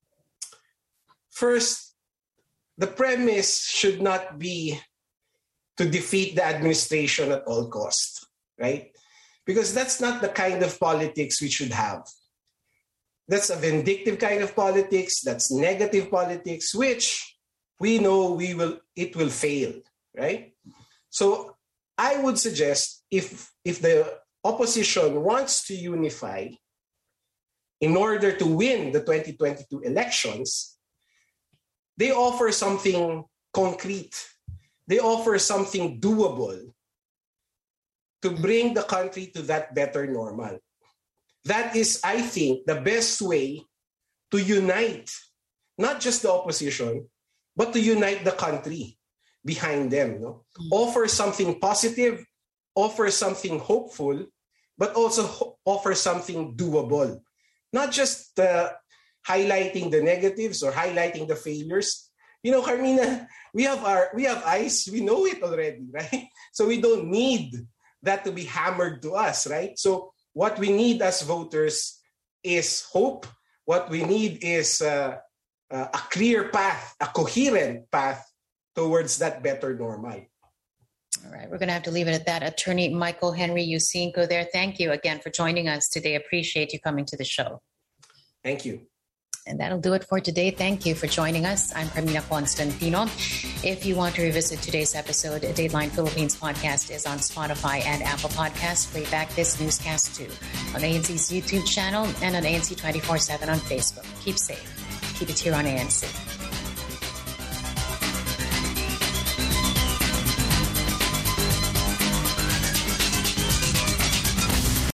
First, the premise should not be to defeat the administration at all costs, right? Because that's not the kind of politics we should have. That's a vindictive kind of politics, that's negative politics, which we know we will it will fail, right? So I would suggest if if the opposition wants to unify in order to win the twenty twenty-two elections, they offer something concrete. They offer something doable to bring the country to that better normal. That is, I think, the best way to unite not just the opposition, but to unite the country behind them. No? Mm-hmm. Offer something positive, offer something hopeful, but also ho- offer something doable. Not just uh, highlighting the negatives or highlighting the failures. You know, Carmina, we have our we have eyes, we know it already, right? So we don't need that to be hammered to us, right? So what we need as voters is hope. What we need is uh, uh, a clear path, a coherent path towards that better normal. All right, we're going to have to leave it at that. Attorney Michael Henry Yusinko there. Thank you again for joining us today. Appreciate you coming to the show. Thank you. And that'll do it for today. Thank you for joining us. I'm Carmina Constantino. If you want to revisit today's episode, Dateline Philippines podcast is on Spotify and Apple Podcasts. Play back this newscast too on A N C's YouTube channel and on A N C twenty-four seven on Facebook. Keep safe. Keep it here on A N C.